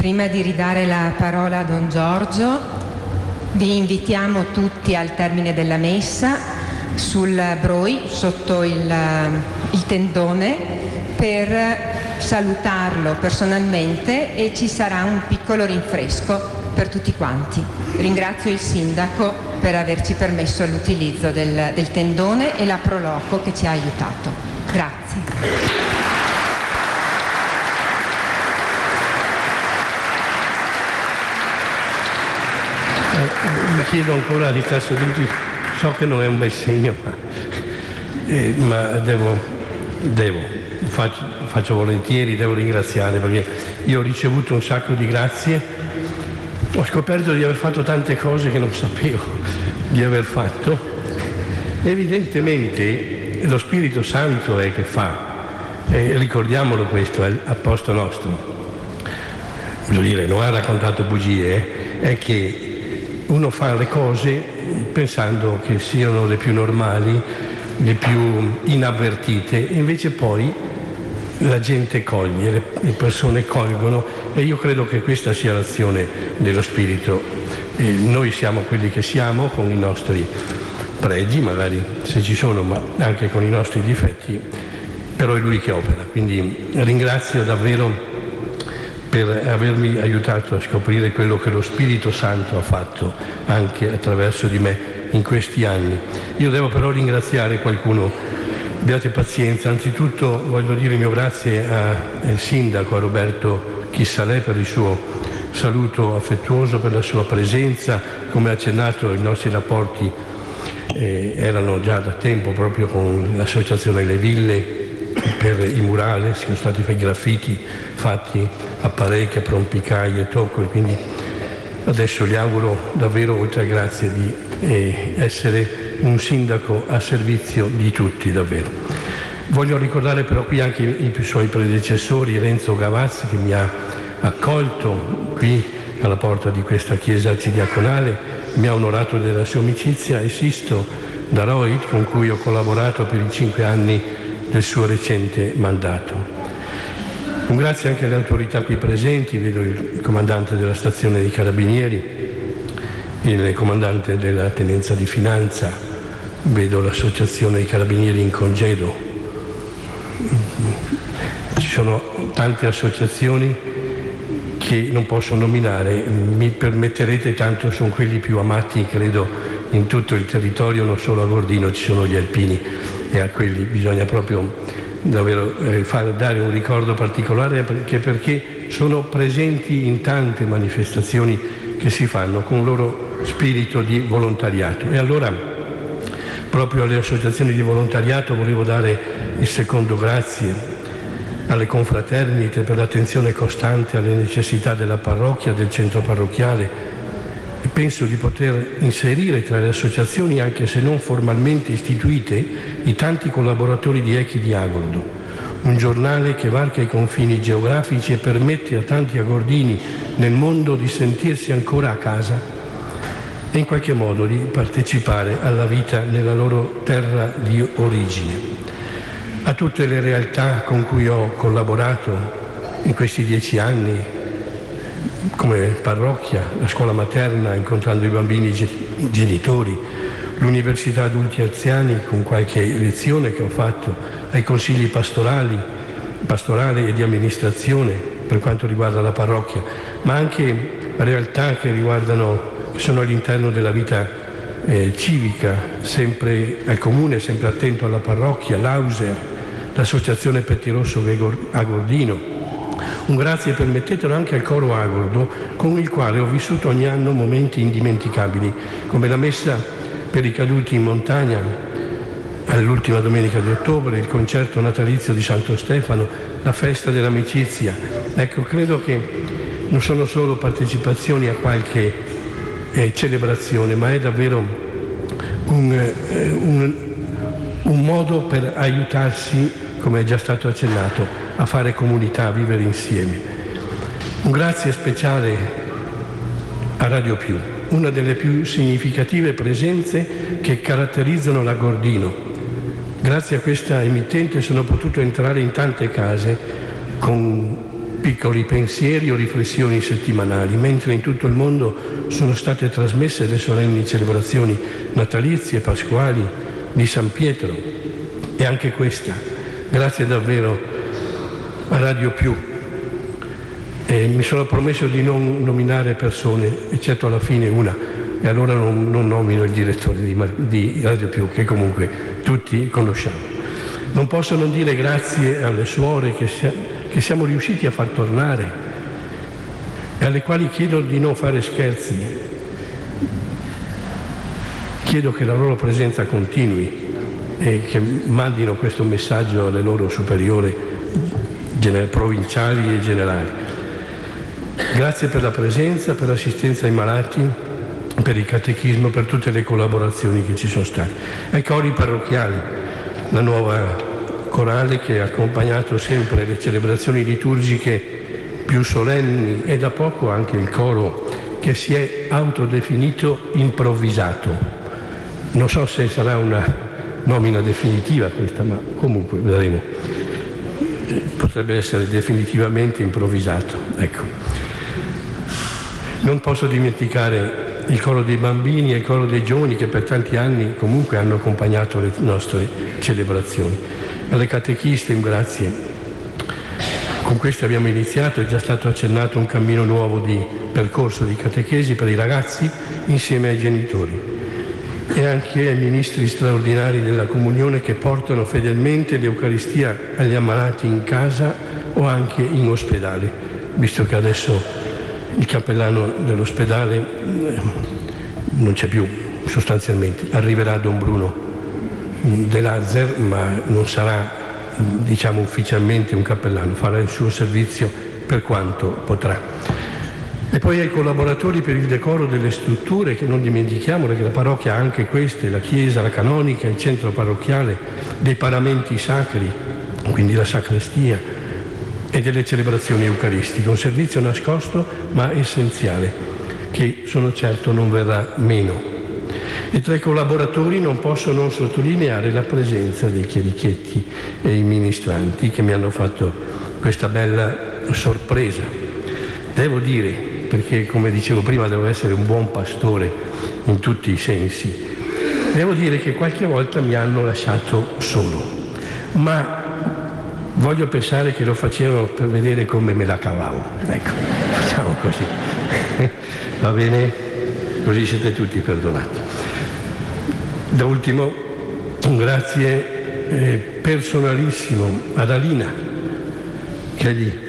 Prima di ridare la parola a Don Giorgio, vi invitiamo tutti al termine della messa sul Broi, sotto il tendone, per salutarlo personalmente, e ci sarà un piccolo rinfresco per tutti quanti. Ringrazio il Sindaco per averci permesso l'utilizzo del tendone e la Proloco che ci ha aiutato. Grazie. Mi chiedo ancora di Tasso Tutti, so che non è un bel segno, ma faccio volentieri, devo ringraziare, perché io ho ricevuto un sacco di grazie, ho scoperto di aver fatto tante cose che non sapevo di aver fatto. Evidentemente lo Spirito Santo è che fa, ricordiamolo, questo è a posto nostro. Voglio dire, non ha raccontato bugie, è che uno fa le cose pensando che siano le più normali, le più inavvertite, e invece poi la gente coglie, le persone colgono, e io credo che questa sia l'azione dello Spirito. Noi siamo quelli che siamo, con i nostri pregi, magari se ci sono, ma anche con i nostri difetti, però è Lui che opera. Quindi ringrazio davvero per avermi aiutato a scoprire quello che lo Spirito Santo ha fatto anche attraverso di me in questi anni. Io devo però ringraziare qualcuno, abbiate pazienza. Anzitutto voglio dire il mio grazie al Sindaco, a Roberto Chissalè, per il suo saluto affettuoso, per la sua presenza. Come ha accennato, i nostri rapporti erano già da tempo proprio con l'associazione Le Ville per i murales, sono stati i graffiti fatti a Parecchia, a Rompicaie e Tocco, e quindi adesso gli auguro davvero, oltre a grazie, di essere un sindaco a servizio di tutti, davvero. Voglio ricordare però qui anche i suoi predecessori, Renzo Gavazzi, che mi ha accolto qui alla porta di questa chiesa arcidiaconale, mi ha onorato della sua amicizia, e Sisto Daroit, con cui ho collaborato per i 5 anni del suo recente mandato. Un grazie anche alle autorità qui presenti, vedo il comandante della stazione dei Carabinieri, il comandante della Tenenza di Finanza, vedo l'associazione dei Carabinieri in congedo. Ci sono tante associazioni che non posso nominare, mi permetterete, tanto sono quelli più amati, credo, in tutto il territorio, non solo a Gordino, ci sono gli alpini, e a quelli bisogna proprio davvero dare un ricordo particolare, perché sono presenti in tante manifestazioni che si fanno con il loro spirito di volontariato. E allora, proprio alle associazioni di volontariato volevo dare il secondo grazie, alle confraternite per l'attenzione costante alle necessità della parrocchia, del centro parrocchiale. E penso di poter inserire tra le associazioni, anche se non formalmente istituite, i tanti collaboratori di Echi di Agordo, un giornale che varca i confini geografici e permette a tanti agordini nel mondo di sentirsi ancora a casa e in qualche modo di partecipare alla vita nella loro terra di origine. A tutte le realtà con cui ho collaborato in questi 10 anni, come parrocchia, la scuola materna, incontrando i bambini genitori, l'università adulti anziani con qualche lezione che ho fatto, ai consigli pastorali e di amministrazione per quanto riguarda la parrocchia, ma anche realtà che sono all'interno della vita civica, sempre al comune, sempre attento alla parrocchia, l'Auser, l'associazione Pettirosso Agordino. Un grazie, permettetelo, anche al coro Agordo, con il quale ho vissuto ogni anno momenti indimenticabili, come la messa per i caduti in montagna all'ultima domenica di ottobre, il concerto natalizio di Santo Stefano, la festa dell'amicizia. Ecco, credo che non sono solo partecipazioni a qualche celebrazione, ma è davvero un modo per aiutarsi, come è già stato accennato, a fare comunità, a vivere insieme. Un grazie speciale a Radio Più, una delle più significative presenze che caratterizzano l'Agordino. Grazie a questa emittente sono potuto entrare in tante case con piccoli pensieri o riflessioni settimanali, mentre in tutto il mondo sono state trasmesse le solenni celebrazioni natalizie, pasquali di San Pietro. E anche questa, grazie davvero a Radio Più. Mi sono promesso di non nominare persone, eccetto alla fine una, e allora non nomino il direttore di Radio Più, che comunque tutti conosciamo. Non posso non dire grazie alle suore che siamo riusciti a far tornare e alle quali chiedo di non fare scherzi. Chiedo che la loro presenza continui e che mandino questo messaggio alle loro superiori provinciali e generali. Grazie per la presenza, per l'assistenza ai malati, per il catechismo, per tutte le collaborazioni che ci sono state. Ai cori parrocchiali, la nuova corale che ha accompagnato sempre le celebrazioni liturgiche più solenni, e da poco anche il coro che si è autodefinito improvvisato. Non so se sarà una nomina definitiva questa, ma comunque vedremo. Potrebbe essere definitivamente improvvisato. Ecco. Non posso dimenticare il coro dei bambini e il coro dei giovani che per tanti anni comunque hanno accompagnato le nostre celebrazioni. Alle catechiste, grazie. Con queste abbiamo iniziato, è già stato accennato un cammino nuovo di percorso di catechesi per i ragazzi insieme ai genitori. E anche ai ministri straordinari della comunione che portano fedelmente l'Eucaristia agli ammalati in casa o anche in ospedale, visto che adesso il cappellano dell'ospedale non c'è più sostanzialmente. Arriverà Don Bruno De Lazer, ma non sarà, diciamo, ufficialmente un cappellano, farà il suo servizio per quanto potrà. E poi ai collaboratori per il decoro delle strutture, che non dimentichiamo, perché la parrocchia ha anche queste, la chiesa, la canonica, il centro parrocchiale, dei paramenti sacri, quindi la sacrestia, e delle celebrazioni eucaristiche, un servizio nascosto ma essenziale, che sono certo non verrà meno. E tra i collaboratori non posso non sottolineare la presenza dei chierichetti e i ministranti che mi hanno fatto questa bella sorpresa. Devo dire, perché come dicevo prima devo essere un buon pastore in tutti i sensi, devo dire che qualche volta mi hanno lasciato solo, ma voglio pensare che lo facevano per vedere come me la cavavo. Ecco, facciamo così. Va bene? Così siete tutti perdonati. Da ultimo, un grazie personalissimo ad Alina, che è lì,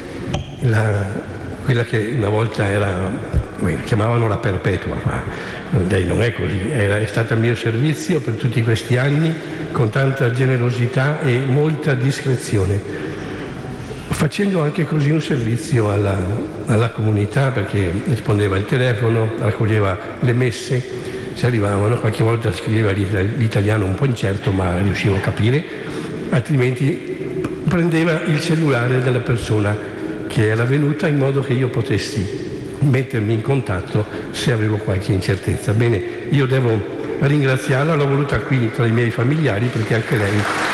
quella che una volta chiamavano la perpetua, ma lei non è così, è stata al mio servizio per tutti questi anni con tanta generosità e molta discrezione, facendo anche così un servizio alla comunità, perché rispondeva al telefono, raccoglieva le messe, se arrivavano, qualche volta scriveva l'italiano un po' incerto ma riuscivo a capire, altrimenti prendeva il cellulare della persona che era venuta in modo che io potessi mettermi in contatto se avevo qualche incertezza. Bene, io devo ringraziarla, l'ho voluta qui tra i miei familiari perché anche lei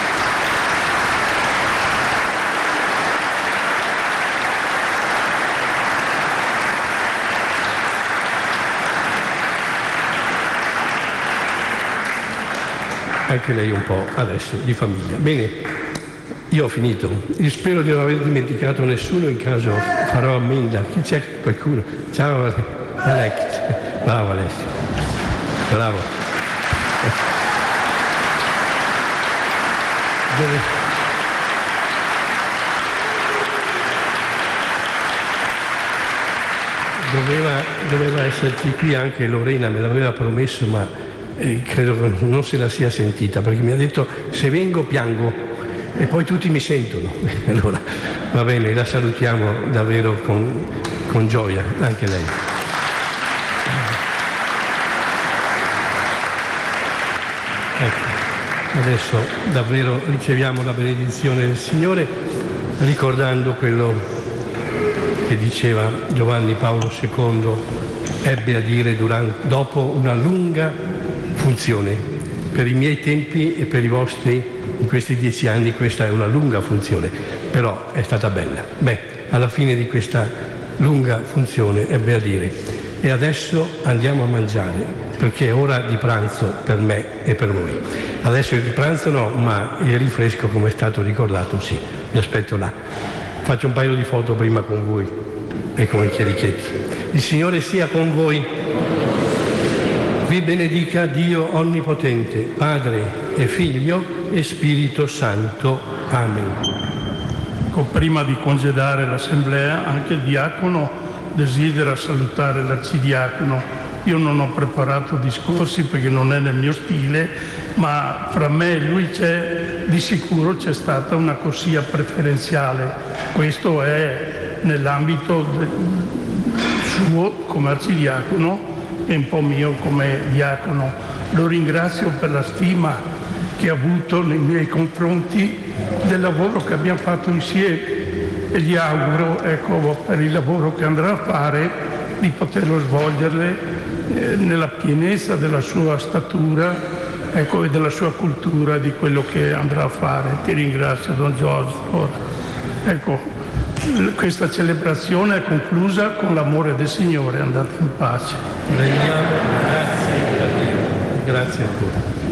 un po' adesso di famiglia. Bene, io ho finito. Io spero di non aver dimenticato nessuno, in caso farò ammenda. Chi c'è? Qualcuno? Ciao Alex. Bravo Alessio. Bravo. Doveva esserci qui anche Lorena, me l'aveva promesso, ma credo che non se la sia sentita, perché mi ha detto se vengo piango e poi tutti mi sentono. Allora va bene, la salutiamo davvero con gioia, anche lei. Ecco, adesso davvero riceviamo la benedizione del Signore, ricordando quello che diceva Giovanni Paolo II, ebbe a dire dopo una lunga funzione. Per i miei tempi e per i vostri, in questi 10 anni, questa è una lunga funzione, però è stata bella. Beh, alla fine di questa lunga funzione ebbe a dire: e adesso andiamo a mangiare, perché è ora di pranzo per me e per voi. Adesso il pranzo no, ma il rinfresco, come è stato ricordato, sì, vi aspetto là. Faccio un paio di foto prima con voi e con i chierichetti. Il Signore sia con voi. Vi benedica Dio Onnipotente, Padre e Figlio e Spirito Santo. Amen. Prima di congedare l'assemblea, anche il diacono desidera salutare l'arcidiacono. Io non ho preparato discorsi perché non è nel mio stile, ma fra me e lui di sicuro c'è stata una corsia preferenziale. Questo è nell'ambito suo come arcidiacono e un po' mio come diacono. Lo ringrazio per la stima che ha avuto nei miei confronti del lavoro che abbiamo fatto insieme e gli auguro, per il lavoro che andrà a fare, di poterlo svolgere nella pienezza della sua statura e della sua cultura, di quello che andrà a fare. Ti ringrazio, Don Giorgio. Questa celebrazione è conclusa con l'amore del Signore. Andate in pace. Grazie a Dio. Grazie a tutti.